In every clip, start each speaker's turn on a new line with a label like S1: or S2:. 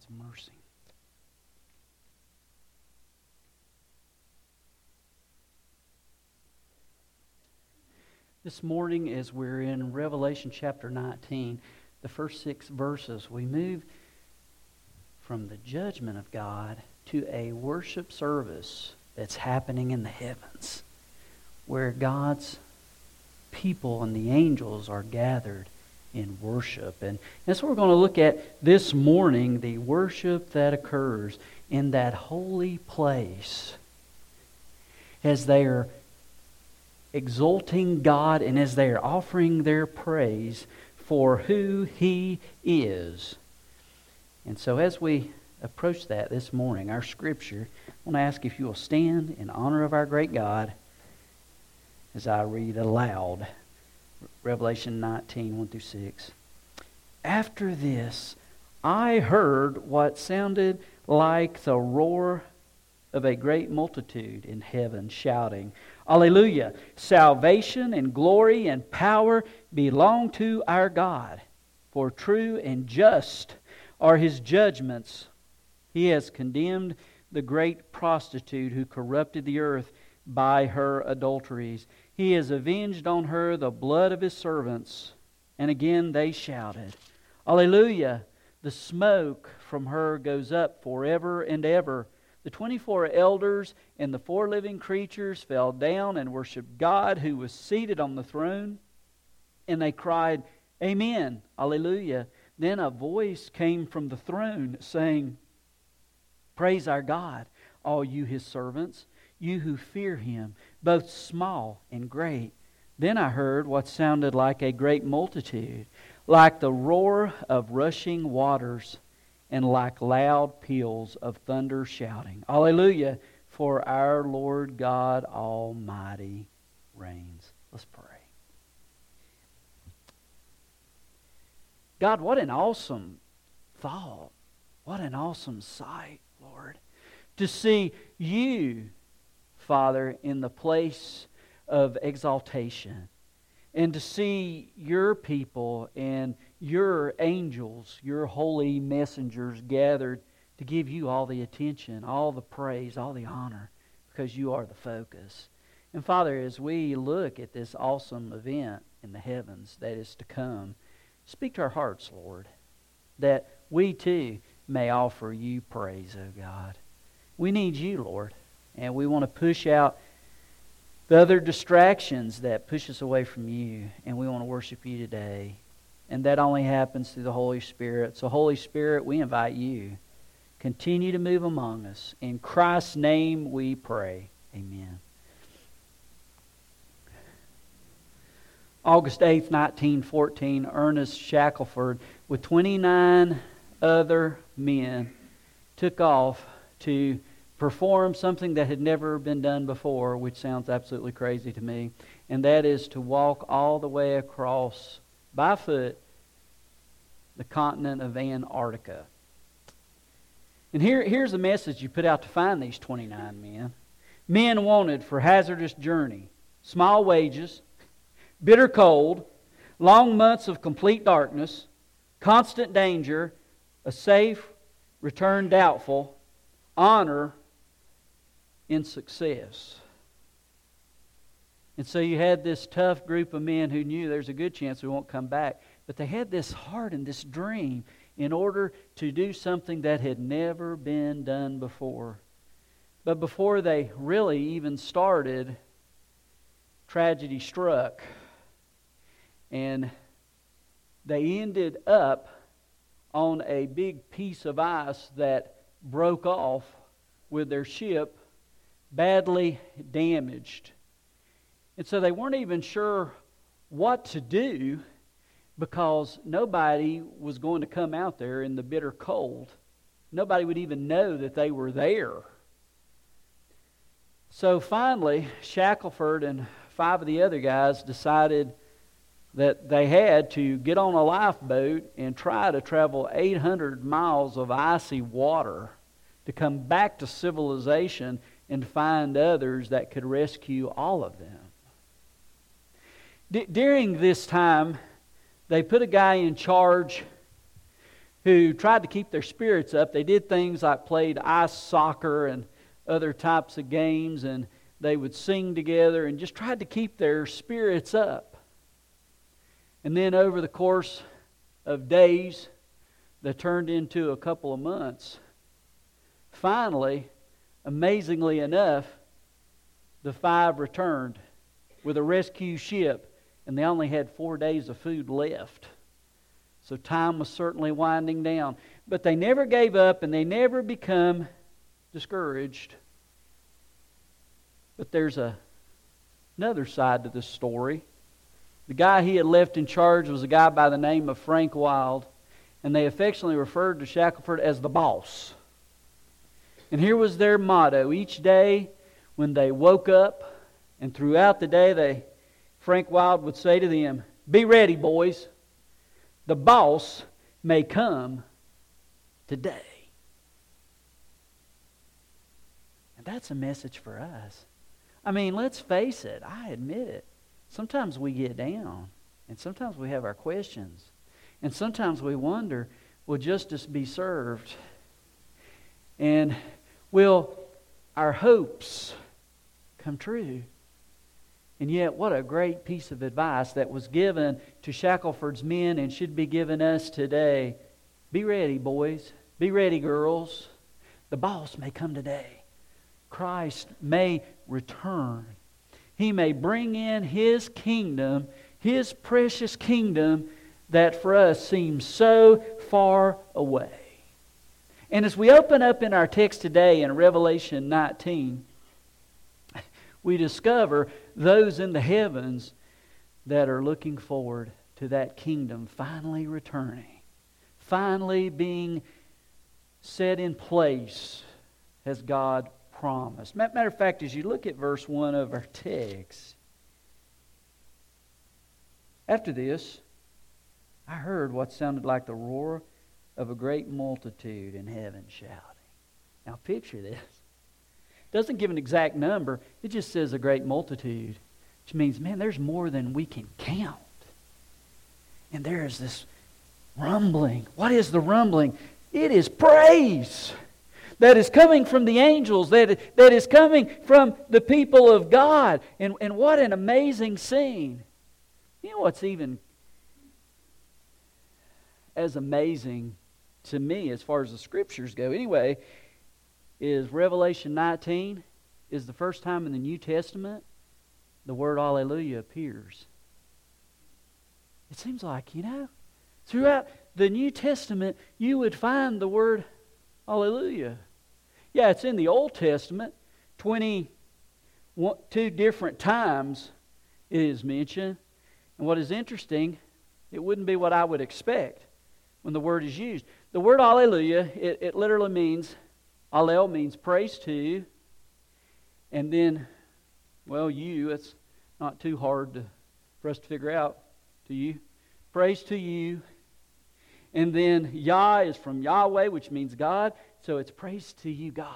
S1: God's mercy. This morning, as we're in Revelation chapter 19, the first 6 verses, we move from the judgment of God to a worship service that's happening in the heavens, where God's people and the angels are gathered in worship. And that's what we're going to look at this morning, the worship that occurs in that holy place as they are exalting God and as they are offering their praise for who He is. And so as we approach that this morning, our scripture, I want to ask if you will stand in honor of our great God as I read aloud Revelation 19, 1 through 6. After this, I heard what sounded like the roar of a great multitude in heaven shouting, Alleluia! Salvation and glory and power belong to our God, for true and just are His judgments. He has condemned the great prostitute who corrupted the earth by her adulteries. He has avenged on her the blood of His servants. And again they shouted, Alleluia! The smoke from her goes up forever and ever. The 24 elders and the 4 living creatures fell down and worshipped God who was seated on the throne. And they cried, Amen, Alleluia. Then a voice came from the throne saying, Praise our God, all you His servants, you who fear Him, both small and great. Then I heard what sounded like a great multitude, like the roar of rushing waters, and like loud peals of thunder shouting, Alleluia, for our Lord God Almighty reigns. Let's pray. God, what an awesome thought. What an awesome sight, Lord. To see You, Father, in the place of exaltation. And to see Your people and Your angels, Your holy messengers gathered to give You all the attention, all the praise, all the honor, because You are the focus. And Father, as we look at this awesome event in the heavens that is to come, speak to our hearts, Lord, that we too may offer You praise, O God. We need You, Lord, and we want to push out the other distractions that push us away from You, and we want to worship You today. And that only happens through the Holy Spirit. So Holy Spirit, we invite You. Continue to move among us. In Christ's name we pray. Amen. August 8th, 1914, Ernest Shackelford, with 29 other men, took off to perform something that had never been done before, which sounds absolutely crazy to me, and that is to walk all the way across, by foot, the continent of Antarctica. And here's the message you put out to find these 29 men. Men wanted for hazardous journey, small wages, bitter cold, long months of complete darkness, constant danger, a safe return doubtful, honor in success. And so you had this tough group of men who knew there's a good chance we won't come back. But they had this heart and this dream in order to do something that had never been done before. But before they really even started, tragedy struck. And they ended up on a big piece of ice that broke off with their ship badly damaged. And so they weren't even sure what to do because nobody was going to come out there in the bitter cold. Nobody would even know that they were there. So finally, Shackelford and 5 of the other guys decided that they had to get on a lifeboat and try to travel 800 miles of icy water to come back to civilization and find others that could rescue all of them. During this time, they put a guy in charge who tried to keep their spirits up. They did things like played ice soccer and other types of games, and they would sing together and just tried to keep their spirits up. And then over the course of days that turned into a couple of months, finally, amazingly enough, the 5 returned with a rescue ship, and they only had 4 days of food left. So time was certainly winding down. But they never gave up, and they never become discouraged. But there's another side to this story. The guy he had left in charge was a guy by the name of Frank Wild, and they affectionately referred to Shackelford as the boss. And here was their motto. Each day when they woke up, and throughout the day, Frank Wild would say to them, "Be ready, boys. The boss may come today." And that's a message for us. I mean, let's face it. I admit it. Sometimes we get down. And sometimes we have our questions. And sometimes we wonder, will justice be served? And will our hopes come true? And yet, what a great piece of advice that was given to Shackelford's men and should be given us today. Be ready, boys. Be ready, girls. The boss may come today. Christ may return. He may bring in His kingdom, His precious kingdom that for us seems so far away. And as we open up in our text today in Revelation 19, we discover those in the heavens that are looking forward to that kingdom finally returning, finally being set in place as God promised. Matter of fact, as you look at verse 1 of our text, after this, I heard what sounded like the roar of a great multitude in heaven shouting. Now picture this. It doesn't give an exact number. It just says a great multitude, which means, man, there's more than we can count. And there is this rumbling. What is the rumbling? It is praise that is coming from the angels, that is coming from the people of God. And what an amazing scene. You know what's even as amazing to me as far as the Scriptures go anyway, is Revelation 19 is the first time in the New Testament the word Alleluia appears. It seems like, throughout the New Testament you would find the word Alleluia. Yeah, it's in the Old Testament. 22 different times it is mentioned. And what is interesting, it wouldn't be what I would expect when the word is used. The word Alleluia, it literally means, Allel means praise to, and then, it's not too hard for us to figure out, to you. Praise to you. And then Yah is from Yahweh, which means God, so it's praise to you, God.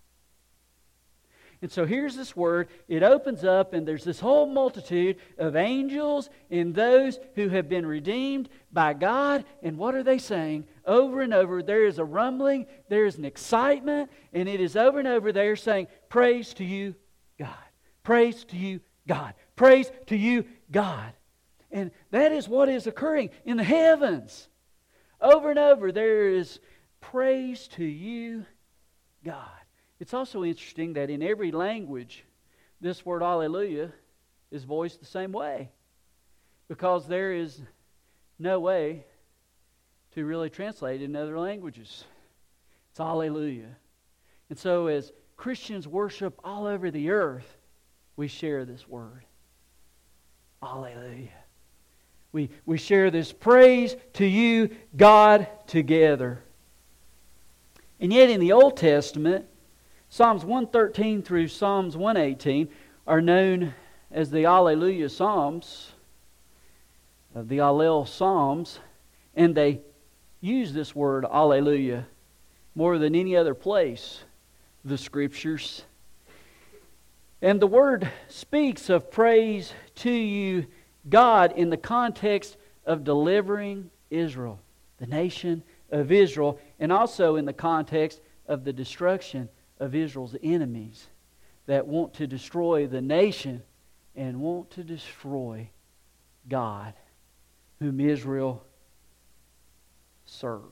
S1: And so here's this word. It opens up and there's this whole multitude of angels and those who have been redeemed by God. And what are they saying? Over and over, there is a rumbling, there is an excitement, and it is over and over they are saying, praise to you, God. Praise to you, God. Praise to you, God. And that is what is occurring in the heavens. Over and over, there is praise to you, God. It's also interesting that in every language, this word Alleluia is voiced the same way. Because there is no way to really translate it in other languages. It's Alleluia. And so as Christians worship all over the earth, we share this word. Alleluia. We share this praise to you, God, together. And yet in the Old Testament, Psalms 113 through Psalms 118 are known as the Alleluia Psalms, the Allel Psalms, and they use this word Alleluia more than any other place of the Scriptures. And the word speaks of praise to you, God, in the context of delivering Israel, the nation of Israel, and also in the context of the destruction of Israel's enemies that want to destroy the nation and want to destroy God, whom Israel serves.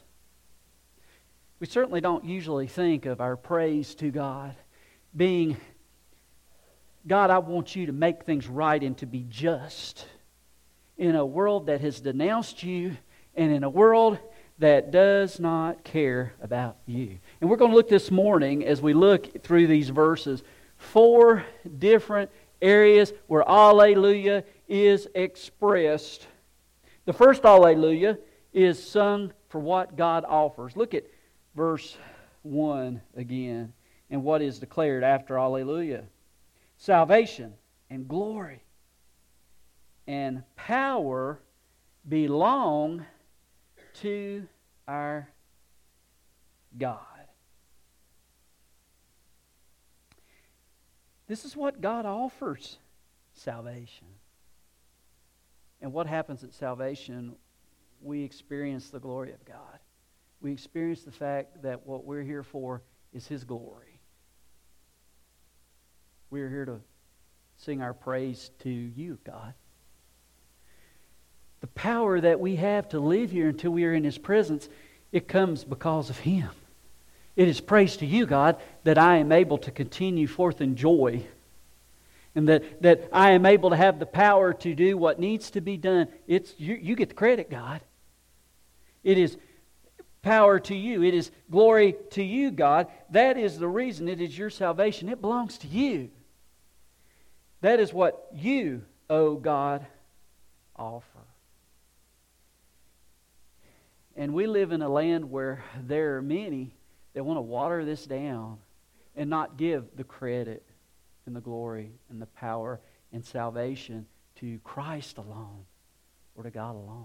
S1: We certainly don't usually think of our praise to God being, God, I want you to make things right and to be just in a world that has denounced you and in a world that does not care about you. And we're going to look this morning, as we look through these verses, 4 different areas where Alleluia is expressed. The first Alleluia is sung for what God offers. Look at verse 1 again, and what is declared after Alleluia. Salvation and glory and power belong to our God. This is what God offers, salvation. And what happens at salvation? We experience the glory of God. We experience the fact that what we're here for is His glory. We're here to sing our praise to you, God. The power that we have to live here until we are in His presence, it comes because of Him. It is praise to you, God, that I am able to continue forth in joy, and that I am able to have the power to do what needs to be done. It's you get the credit, God. It is power to you. It is glory to you, God. That is the reason. It is your salvation. It belongs to you. That is what you, O God, offer. And we live in a land where there are many that want to water this down and not give the credit and the glory and the power and salvation to Christ alone or to God alone.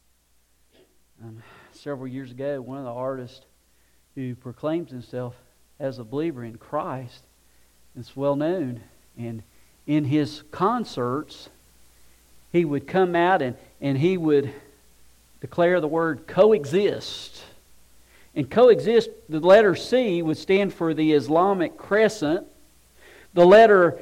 S1: Several years ago, one of the artists who proclaims himself as a believer in Christ, is well known, and in his concerts, he would come out and he would declare the word coexist. And coexist, the letter C would stand for the Islamic crescent. The letter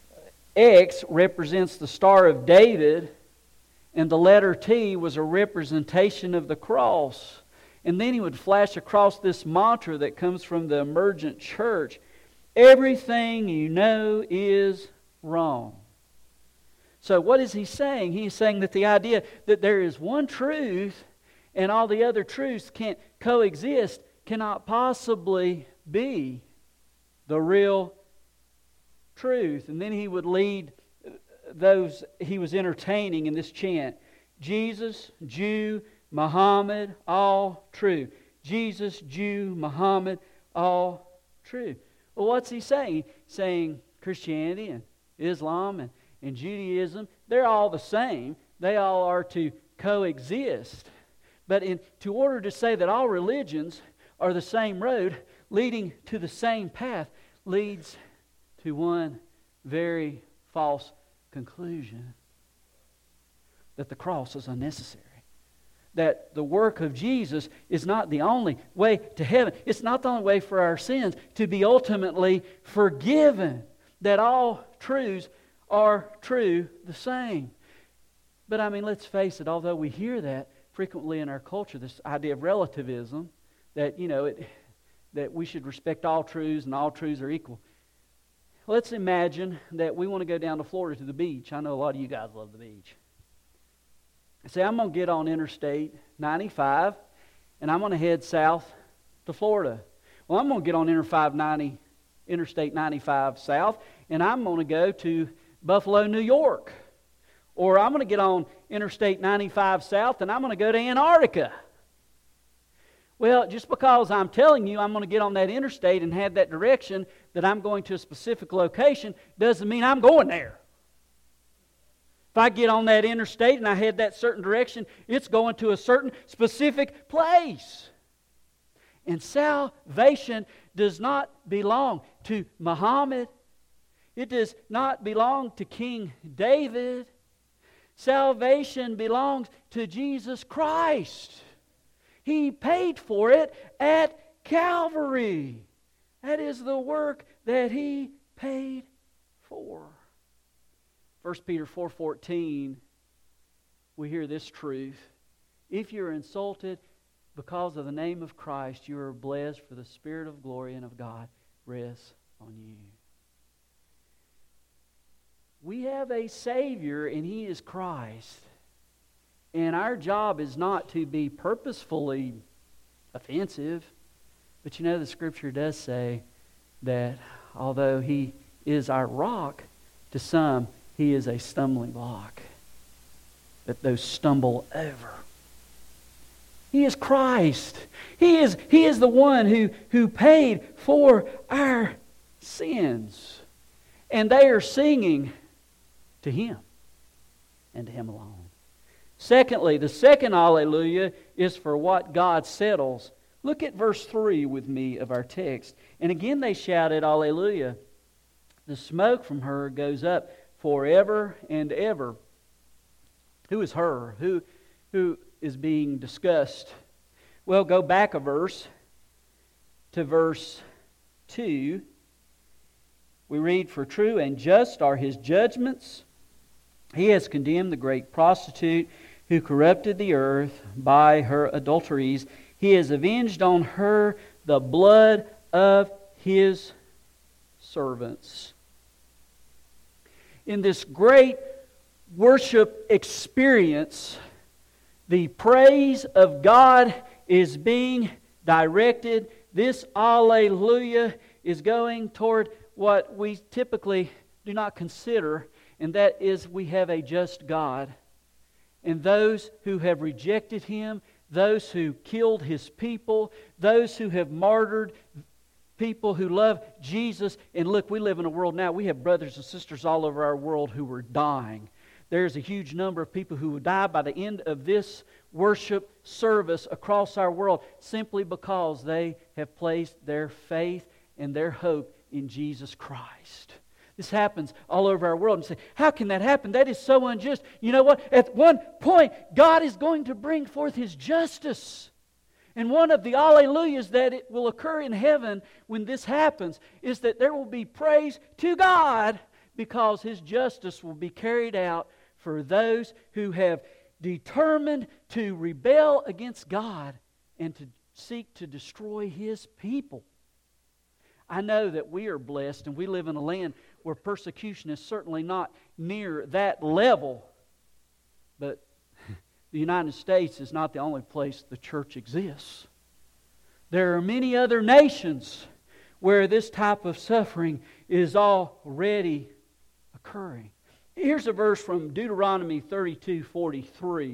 S1: X represents the Star of David. And the letter T was a representation of the cross. And then he would flash across this mantra that comes from the emergent church. Everything you know is wrong. So what is he saying? He's saying that the idea that there is one truth and all the other truths can't coexist cannot possibly be the real truth. And then he would lead those he was entertaining in this chant. Jesus, Jew, Muhammad, all true. Jesus, Jew, Muhammad, all true. Well, what's he saying? He's saying Christianity and Islam and Judaism, they're all the same. They all are to coexist. But in order to say that all religions are the same road, leading to the same path, leads to one very false conclusion: that the cross is unnecessary. That the work of Jesus is not the only way to heaven. It's not the only way for our sins to be ultimately forgiven. That all truths are true the same. But I mean, let's face it, although we hear that frequently in our culture, this idea of relativism, that, that we should respect all truths and all truths are equal. Let's imagine that we want to go down to Florida to the beach. I know a lot of you guys love the beach. Say, I'm going to get on Interstate 95 and I'm going to head south to Florida. Well, I'm going to get on Interstate 95 south and I'm going to go to Buffalo, New York. Or I'm going to get on Interstate 95 south and I'm going to go to Antarctica. Well, just because I'm telling you I'm going to get on that interstate and have that direction, that I'm going to a specific location, doesn't mean I'm going there. If I get on that interstate and I head that certain direction, it's going to a certain specific place. And salvation does not belong to Muhammad. It does not belong to King David. Salvation belongs to Jesus Christ. He paid for it at Calvary. That is the work that He paid for. 1 Peter 4:14, we hear this truth. If you're insulted because of the name of Christ, you are blessed, for the Spirit of glory and of God rests on you. We have a Savior, and He is Christ. And our job is not to be purposefully offensive. But you know, the Scripture does say that although He is our rock, to some He is a stumbling block that those stumble over. He is Christ. He is the one who paid for our sins. And they are singing to Him and to Him alone. Secondly, the second Alleluia is for what God settles. Look at verse 3 with me of our text. And again they shouted, Alleluia. The smoke from her goes up forever and ever. Who is her? Who is being discussed? Well, go back a verse to verse 2. We read, for true and just are His judgments. He has condemned the great prostitute who corrupted the earth by her adulteries. He has avenged on her the blood of His servants. In this great worship experience, the praise of God is being directed. This Alleluia is going toward what we typically do not consider, and that is we have a just God. And those who have rejected Him, those who killed His people, those who have martyred people who love Jesus. And look, we live in a world now, we have brothers and sisters all over our world who are dying. There's a huge number of people who will die by the end of this worship service across our world simply because they have placed their faith and their hope in Jesus Christ. This happens all over our world. And say, how can that happen? That is so unjust. You know what? At one point, God is going to bring forth His justice. And one of the Alleluias that it will occur in heaven when this happens is that there will be praise to God because His justice will be carried out for those who have determined to rebel against God and to seek to destroy His people. I know that we are blessed and we live in a land where persecution is certainly not near that level. But the United States is not the only place the church exists. There are many other nations where this type of suffering is already occurring. Here's a verse from Deuteronomy 32:43.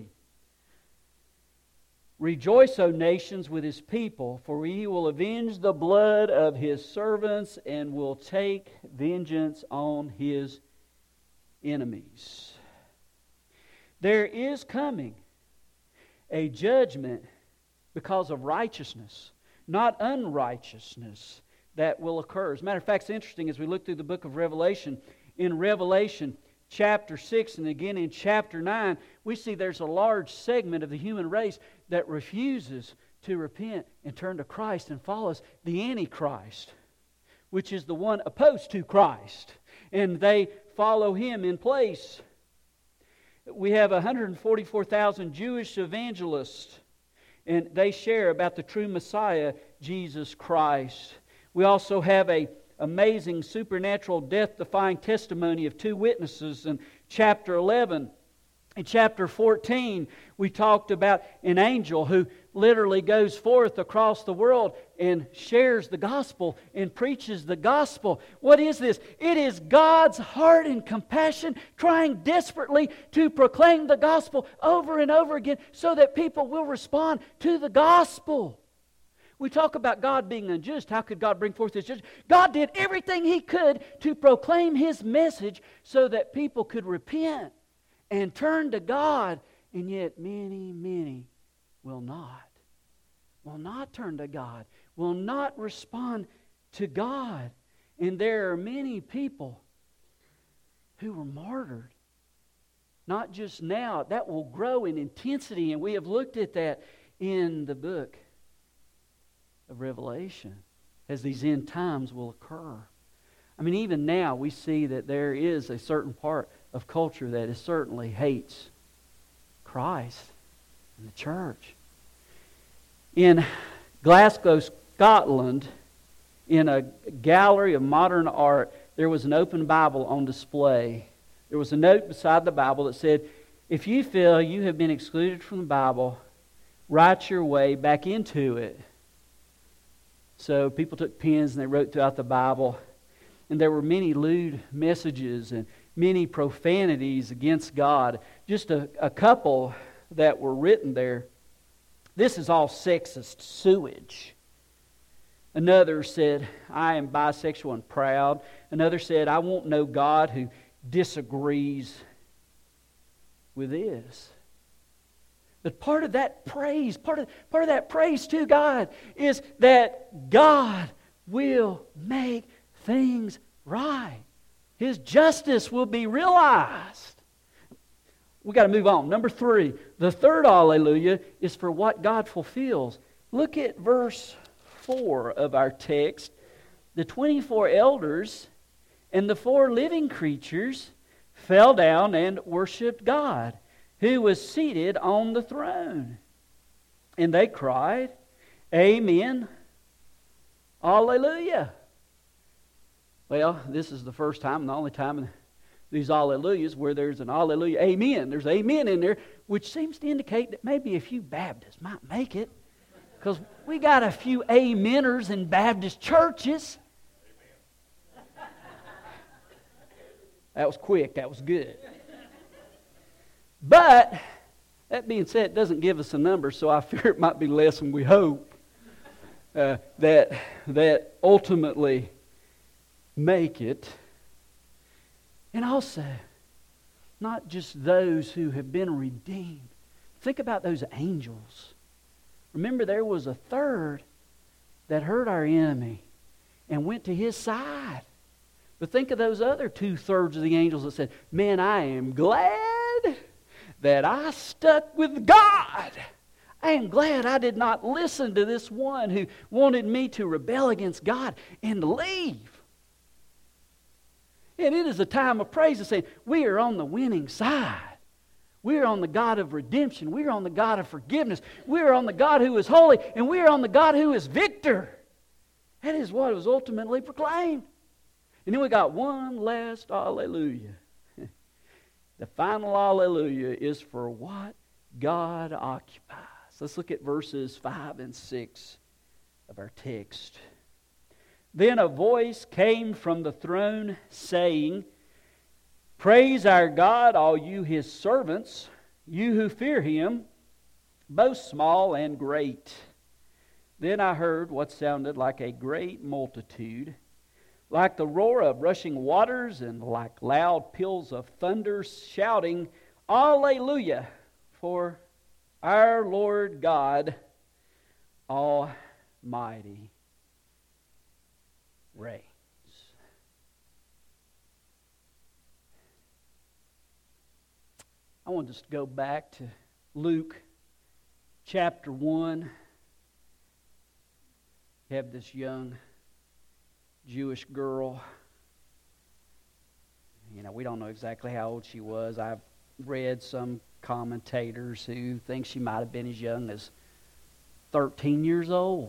S1: Rejoice, O nations, with His people, for He will avenge the blood of His servants and will take vengeance on His enemies. There is coming a judgment because of righteousness, not unrighteousness, that will occur. As a matter of fact, it's interesting as we look through the book of Revelation. In Revelation chapter 6 and again in chapter 9, we see there's a large segment of the human race that refuses to repent and turn to Christ and follows the Antichrist, which is the one opposed to Christ. And they follow him in place. We have 144,000 Jewish evangelists, and they share about the true Messiah, Jesus Christ. We also have an amazing supernatural death-defying testimony of two witnesses in chapter 11. In chapter 14, we talked about an angel who literally goes forth across the world and shares the gospel and preaches the gospel. What is this? It is God's heart and compassion trying desperately to proclaim the gospel over and over again so that people will respond to the gospel. We talk about God being unjust. How could God bring forth His judgment? God did everything He could to proclaim His message so that people could repent and turn to God. And yet many will not turn to God, will not respond to God. And there are many people who were martyred. Not just now, that will grow in intensity, and we have looked at that in the book of Revelation as these end times will occur. I mean, even now we see that there is a certain part of culture that is certainly hates Christ and the church. In Glasgow, Scotland, in a gallery of modern art, there was an open Bible on display. There was a note beside the Bible that said, if you feel you have been excluded from the Bible, write your way back into it. So people took pens and they wrote throughout the Bible. And there were many lewd messages and many profanities against God. Just a couple that were written there. This is all sexist sewage. Another said, I am bisexual and proud. Another said, I won't know God who disagrees with this. But part of that praise, part of that praise to God is that God will make things right. His justice will be realized. We got to move on. Number 3, the third hallelujah is for what God fulfills. Look at verse 4 of our text. The 24 elders and the 4 living creatures fell down and worshiped God, who was seated on the throne. And they cried, Amen, Alleluia. Well, this is the first time and the only time in these Alleluias where there's an Alleluia, Amen. There's Amen in there, which seems to indicate that maybe a few Baptists might make it. Because we got a few Ameners in Baptist churches. That was quick. That was good. But, that being said, it doesn't give us a number, so I fear it might be less than we hope. That ultimately make it. And also, not just those who have been redeemed. Think about those angels. Remember, there was a third that heard our enemy and went to his side. But think of those other 2/3 of the angels that said, man, I am glad that I stuck with God. I am glad I did not listen to this one who wanted me to rebel against God and leave. And it is a time of praise to say, we are on the winning side. We are on the God of redemption. We are on the God of forgiveness. We are on the God who is holy. And we are on the God who is victor. That is what was ultimately proclaimed. And then we got one last hallelujah. The final hallelujah is for what God occupies. Let's look at verses 5 and 6 of our text. Then a voice came from the throne saying, Praise our God, all you His servants, you who fear Him, both small and great. Then I heard what sounded like a great multitude, like the roar of rushing waters and like loud peals of thunder, shouting, Alleluia, for our Lord God Almighty reigns. I want to just go back to Luke chapter 1. You have this young Jewish girl. We don't know exactly how old she was. I've read some commentators who think she might have been as young as 13 years old.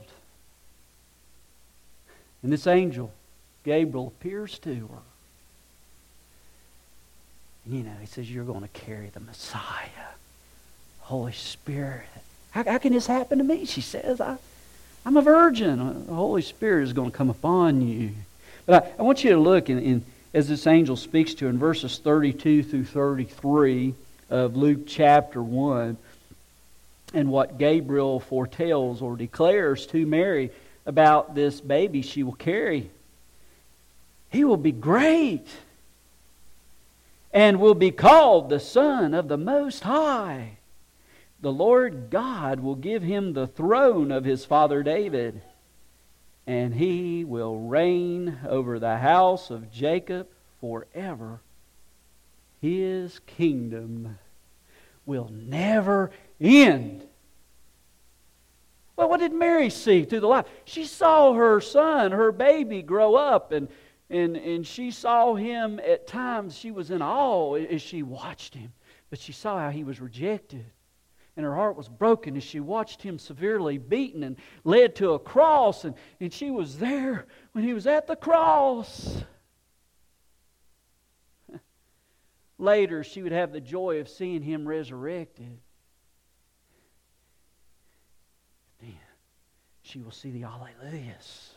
S1: And this angel, Gabriel, appears to her. He says, you're going to carry the Messiah, Holy Spirit. How can this happen to me? She says, I'm a virgin. The Holy Spirit is going to come upon you. But I want you to look as this angel speaks to her in verses 32 through 33 of Luke chapter 1, and what Gabriel foretells or declares to Mary about this baby she will carry. He will be great and will be called the Son of the Most High. The Lord God will give him the throne of his father David, and he will reign over the house of Jacob forever. His kingdom will never end. Well, what did Mary see through the life? She saw her son, her baby, grow up, and she saw him at times. She was in awe as she watched him. But she saw how he was rejected. And her heart was broken as she watched him severely beaten and led to a cross. And she was there when he was at the cross. Later, she would have the joy of seeing him resurrected. Then she will see the Alleluias.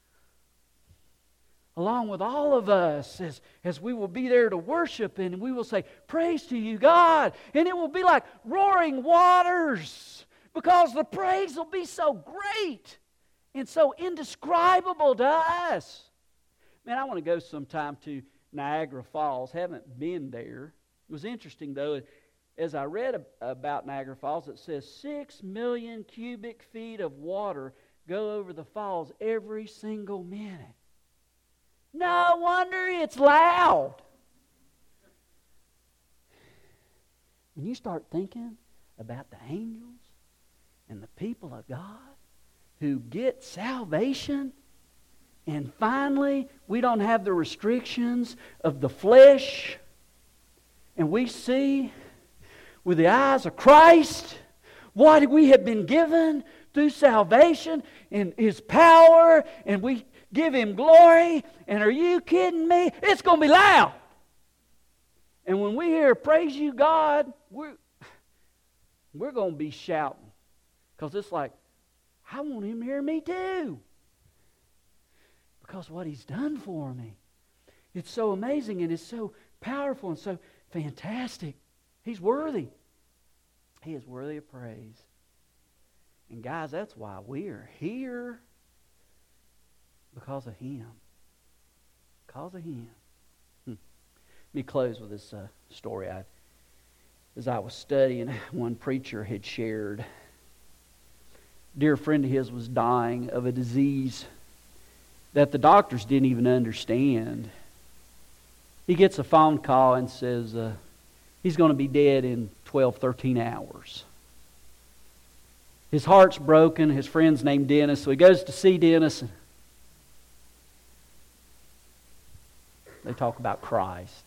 S1: Along with all of us, as we will be there to worship, and we will say, praise to you, God. And it will be like roaring waters, because the praise will be so great and so indescribable to us. Man, I want to go sometime to Niagara Falls. Haven't been there. It was interesting, though, as I read about Niagara Falls, it says 6 million cubic feet of water go over the falls every single minute. No wonder it's loud. When you start thinking about the angels and the people of God who get salvation, and finally we don't have the restrictions of the flesh, and we see with the eyes of Christ what we have been given through salvation and His power, and we give Him glory, and are you kidding me? It's going to be loud. And when we hear praise you, God, we're going to be shouting. Because it's like, I want Him to hear me too. Because what He's done for me. It's so amazing and it's so powerful and so fantastic. He's worthy. He is worthy of praise. And guys, that's why we are here. Because of Him. Because of Him. Let me close with this story. As I was studying, one preacher had shared, a dear friend of his was dying of a disease that the doctors didn't even understand. He gets a phone call and says he's going to be dead in 12, 13 hours. His heart's broken. His friend's named Dennis, so he goes to see Dennis. They talk about Christ.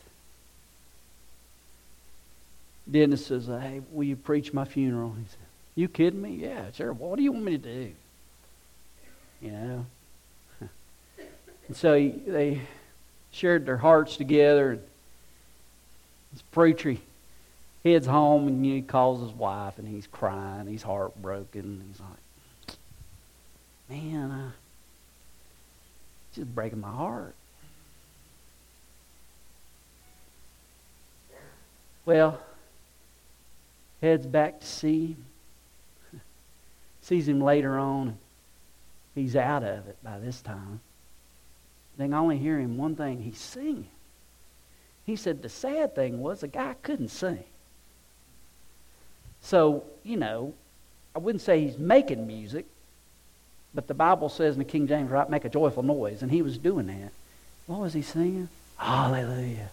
S1: Dennis says, hey, will you preach my funeral? He said, you kidding me? Yeah, sure. What do you want me to do? You know? And so they shared their hearts together. And this preacher heads home and he calls his wife and he's crying. He's heartbroken. He's like, man, it's just breaking my heart. Well, heads back to see him. Sees him later on. He's out of it by this time. They can only hear him one thing. He's singing. He said the sad thing was the guy couldn't sing. So, I wouldn't say he's making music, but the Bible says in the King James, right, make a joyful noise. And he was doing that. What was he singing? Hallelujah.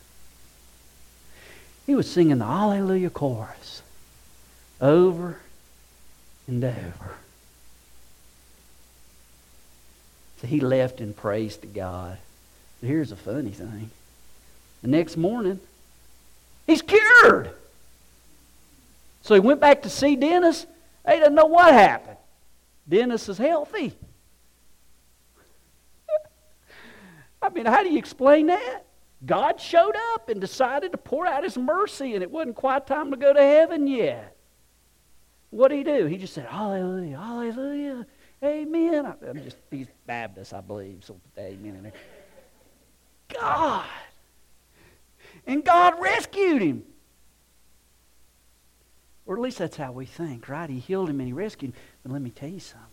S1: He was singing the Hallelujah chorus over and over. So he left in praise to God. But here's the funny thing. The next morning, he's cured. So he went back to see Dennis. He doesn't know what happened. Dennis is healthy. I mean, how do you explain that? God showed up and decided to pour out His mercy, and it wasn't quite time to go to heaven yet. What did He do? He just said, hallelujah, hallelujah, amen. He's Baptist, I believe, so put that amen in there. God. And God rescued him. Or at least that's how we think, right? He healed him and He rescued him. But let me tell you something.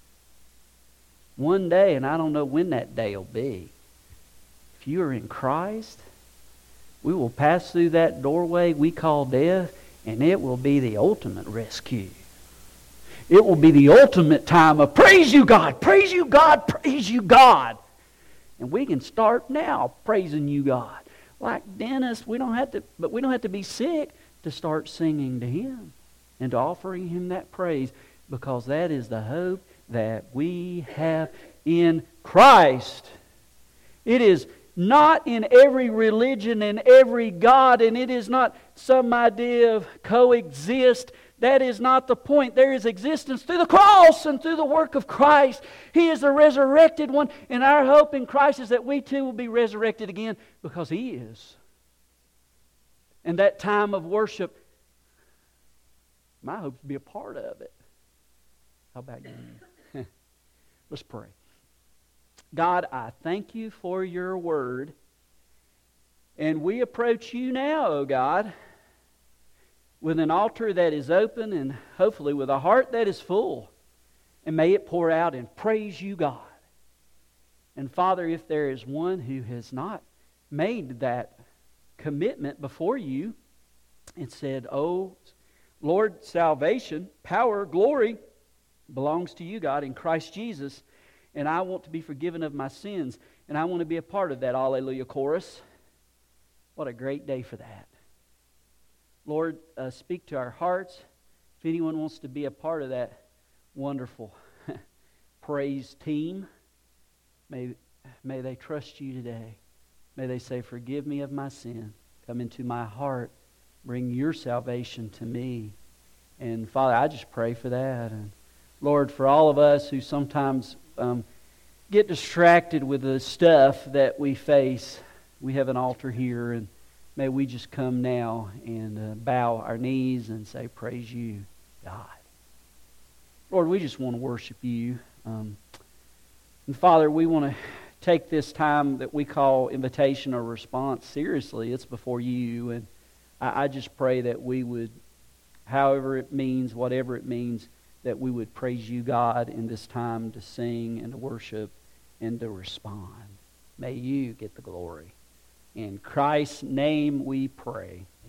S1: One day, and I don't know when that day will be, if you are in Christ, we will pass through that doorway we call death, and it will be the ultimate rescue. It will be the ultimate time of praise you, God, praise you, God, praise you, God. And we can start now praising you, God. Like Dennis, we don't have to be sick to start singing to Him and to offering Him that praise. because that is the hope that we have in Christ. It is not in every religion and every God, and it is not some idea of coexist. That is not the point. There is existence through the cross and through the work of Christ. He is the resurrected one, and our hope in Christ is that we too will be resurrected again because He is. And that time of worship, my hope is to be a part of it. How about you? Let's pray. God, I thank You for Your Word. And we approach You now, O God, with an altar that is open and hopefully with a heart that is full. And may it pour out and praise You, God. And Father, if there is one who has not made that commitment before You and said, "Oh, Lord, salvation, power, glory belongs to You, God, in Christ Jesus, and I want to be forgiven of my sins, and I want to be a part of that Alleluia chorus." What a great day for that. Lord, speak to our hearts. If anyone wants to be a part of that wonderful praise team, may they trust You today. May they say, "Forgive me of my sin. Come into my heart. Bring Your salvation to me." And Father, I just pray for that. And Lord, for all of us who sometimes get distracted with the stuff that we face, we have an altar here, and may we just come now and bow our knees and say, "Praise You, God." Lord, we just want to worship You. And Father, we want to take this time that we call invitation or response seriously. It's before You, and I just pray that we would, however it means, whatever it means, that we would praise You, God, in this time to sing and to worship and to respond. May You get the glory. In Christ's name we pray.